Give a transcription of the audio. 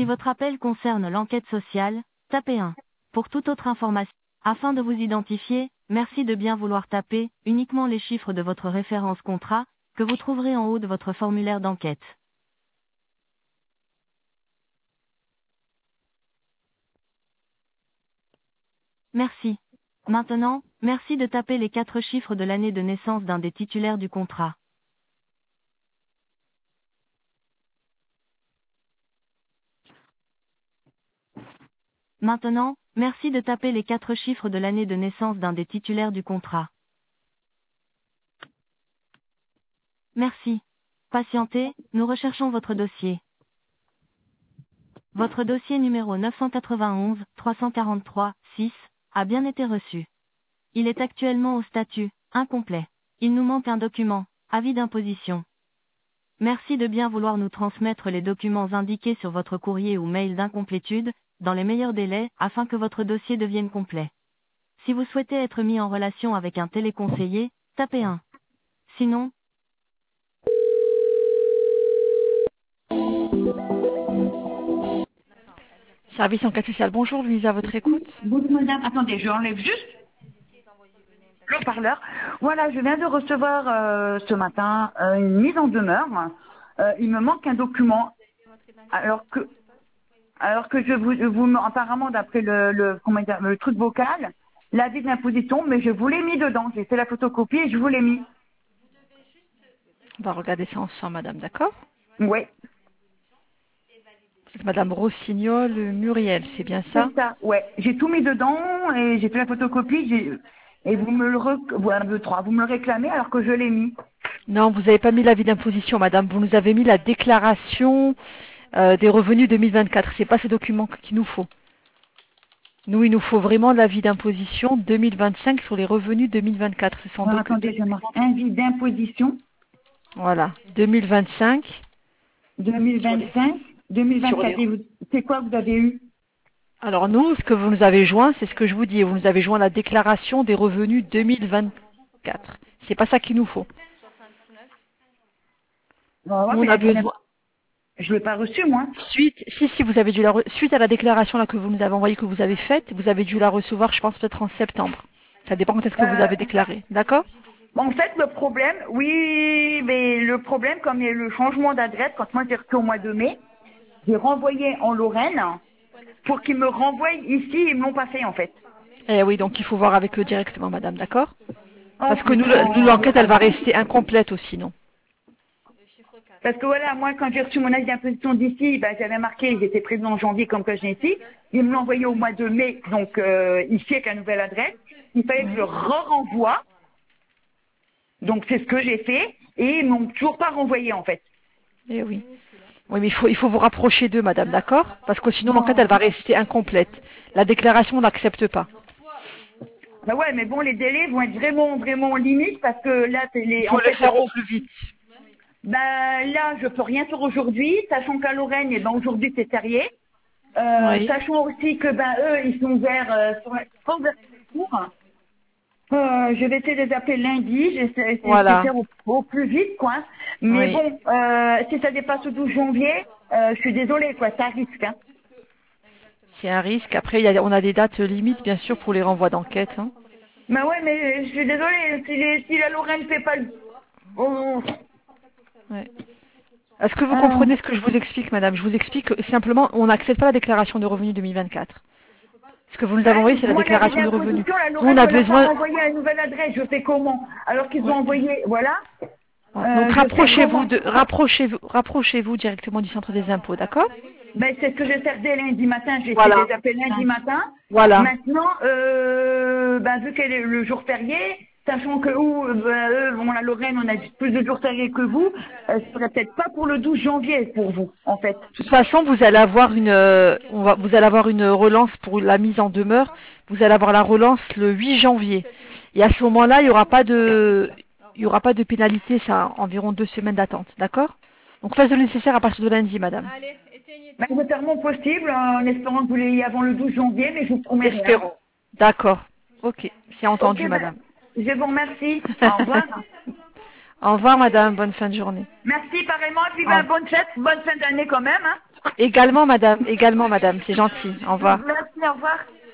Si votre appel concerne l'enquête sociale, tapez 1. Pour toute autre information, afin de vous identifier, merci de bien vouloir taper uniquement les chiffres de votre référence contrat, que vous trouverez en haut de votre formulaire d'enquête. Merci. Maintenant, merci de taper les 4 chiffres de l'année de naissance d'un des titulaires du contrat. Maintenant, merci de taper les 4 chiffres de l'année de naissance d'un des titulaires du contrat. Merci. Patientez, nous recherchons votre dossier. Votre dossier numéro 991 343 6 a bien été reçu. Il est actuellement au statut incomplet. Il nous manque un document, avis d'imposition. Merci de bien vouloir nous transmettre les documents indiqués sur votre courrier ou mail d'incomplétude, dans les meilleurs délais, afin que votre dossier devienne complet. Si vous souhaitez être mis en relation avec un téléconseiller, tapez 1. Sinon, Service enquête sociale, bonjour, Louise, à votre écoute. Bonjour madame, attendez, je enlève juste le haut-parleur. Voilà, je viens de recevoir ce matin une mise en demeure. Il me manque un document, alors que apparemment d'après le truc vocal, l'avis d'imposition, mais je vous l'ai mis dedans. J'ai fait la photocopie et je vous l'ai mis. On va regarder ça ensemble, madame, d'accord? Oui. C'est Madame Rossignol Muriel, c'est bien ça? C'est ça, ouais. J'ai tout mis dedans et j'ai fait la photocopie et vous me le réclamez alors que je l'ai mis. Non, vous n'avez pas mis l'avis d'imposition, madame. Vous nous avez mis la déclaration des revenus 2024. C'est pas ce document qu'il nous faut. Nous, il nous faut vraiment l'avis d'imposition 2025 sur les revenus 2024. Ce sont Attendez, je marque avis d'imposition. Voilà, 2025. 2025, 2024. C'est quoi que vous avez eu? Alors nous, ce que vous nous avez joint, c'est ce que je vous dis. Vous nous avez joint la déclaration des revenus 2024. C'est pas ça qu'il nous faut. Ouais, On a besoin. Je l'ai pas reçu, moi. Si, vous avez dû suite à la déclaration là que vous nous avez envoyée, que vous avez faite, vous avez dû la recevoir, je pense, peut-être en septembre. Ça dépend quand est-ce que vous avez déclaré. D'accord? En fait, le problème, oui, mais le problème, comme il y a eu le changement d'adresse, quand moi j'ai reçu au mois de mai, j'ai renvoyé en Lorraine pour qu'ils me renvoient ici, ils me l'ont pas fait, en fait. Eh oui, donc il faut voir avec eux directement, madame, d'accord? Parce que nous, l'enquête, elle va rester incomplète aussi, non? Parce que voilà, moi, quand j'ai reçu mon avis d'imposition d'ici, j'avais marqué, j'étais présent en janvier comme que je n'ai ici. Ils me l'ont envoyé au mois de mai, donc ici avec la nouvelle adresse. Il fallait que je le renvoie. Donc c'est ce que j'ai fait. Et ils m'ont toujours pas renvoyé, en fait. Eh oui. Oui, mais il faut vous rapprocher d'eux, madame, d'accord? Parce que sinon, l'enquête, elle va rester incomplète. La déclaration, on n'accepte pas. Bah ouais, mais bon, les délais vont être vraiment, vraiment limites parce que là, Il faut le faire au plus vite. Là, je peux rien faire aujourd'hui, sachant qu'à Lorraine, aujourd'hui c'est férié. Oui. Sachant aussi que eux, ils sont ouverts pas ouverts tous les jours. Je vais essayer de les appeler lundi, j'essaie de faire au plus vite, quoi. Mais bon, si ça dépasse le 12 janvier, je suis désolée, quoi, ça risque. Hein. C'est un risque. Après, on a des dates limites, bien sûr, pour les renvois d'enquête. Hein. Bah ouais, mais je suis désolée, si la Lorraine fait pas le... Ouais. Est-ce que vous comprenez ce que je vous explique, madame? Je vous explique que simplement, on n'accepte pas la déclaration de revenus 2024. Ce que vous nous avez envoyé, c'est la déclaration de revenus. On a besoin d'envoyer à une nouvelle adresse. Je fais comment? Alors qu'ils ont envoyé, voilà. Donc rapprochez-vous directement du centre des impôts, d'accord? C'est ce que je vais faire dès lundi matin. J'ai essayé de les appeler lundi matin. Voilà. Maintenant, vu qu'elle est le jour férié, sachant que la Lorraine, on a plus de jours fériés que vous, ce serait peut-être pas pour le 12 janvier pour vous, en fait. De toute façon, vous allez avoir une relance pour la mise en demeure. Vous allez avoir la relance le 8 janvier. Et à ce moment-là, il y aura pas de pénalité, ça a environ 2 semaines d'attente, d'accord? Donc faites le nécessaire à partir de lundi, madame. Je vais faire mon possible en espérant que vous l'ayez avant le 12 janvier, mais je vous promets rien. Espérons. D'accord. Ok, c'est entendu, madame. Je vous remercie. Au revoir. Au revoir, madame. Bonne fin de journée. Merci, pareillement. Et puis, bonne fin d'année quand même. Hein. Également, madame, c'est gentil. Au revoir. Merci, au revoir.